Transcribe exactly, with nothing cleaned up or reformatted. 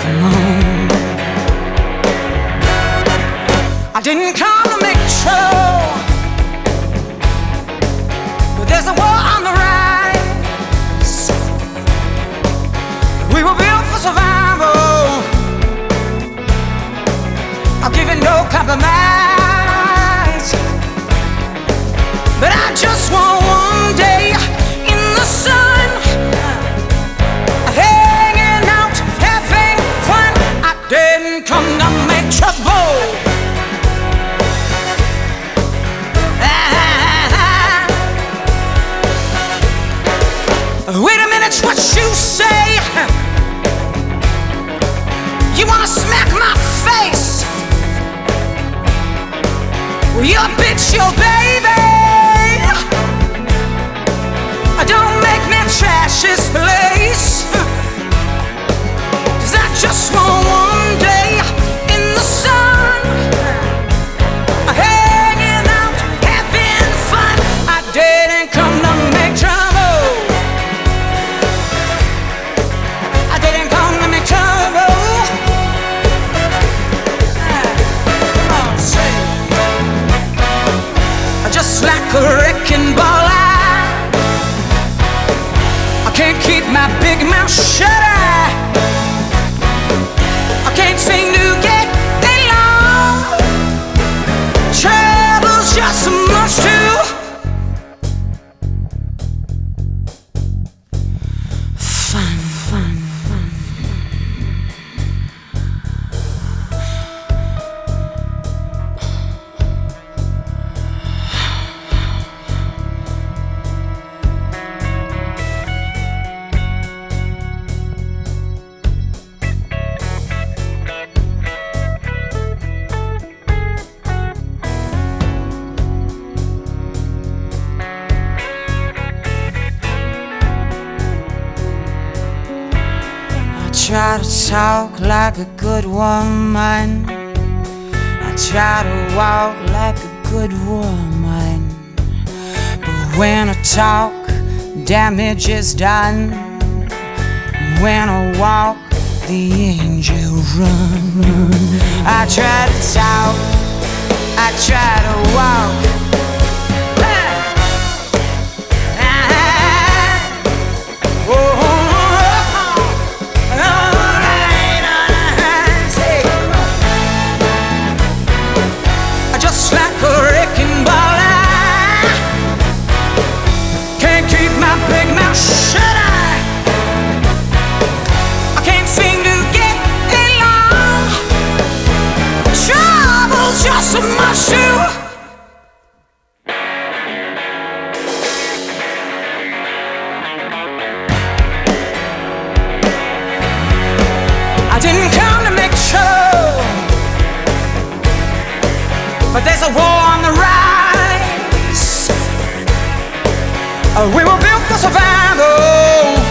come on. I didn't come to make trouble, but there's a war on the rise. We were built for survival. I'll give you no compromise, but I just want one day in the sun, hanging out, having fun. I didn't come to make trouble. Wait a minute, what you say? You wanna smack my face? Well, you're a bitch, your baby. Don't make me trash this place, 'cause I just want one day in the sun, hanging out, having fun. I didn't come to make trouble. I didn't come to make trouble. Oh, say, just like a wrecking ball, can't keep my big mouth shut. I can't seem to get along. Trouble's just so much too fun, fun, fun. I try to talk like a good woman. I try to walk like a good woman. But when I talk, damage is done. When I walk, the angels run. I try to talk, I try to walk. So much too. I didn't come to make trouble, but there's a war on the rise. We were built for survival.